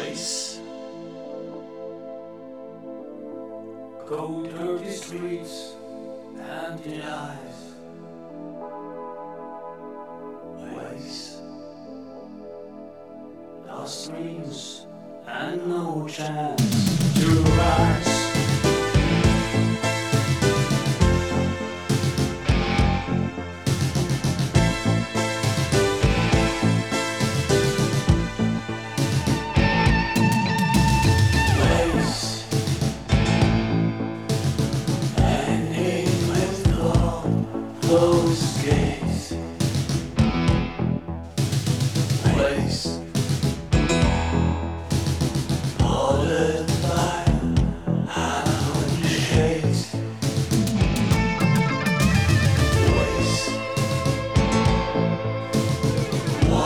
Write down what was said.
face. Cold, dirty streets, empty eyes, waste, lost dreams, and no chance to rise.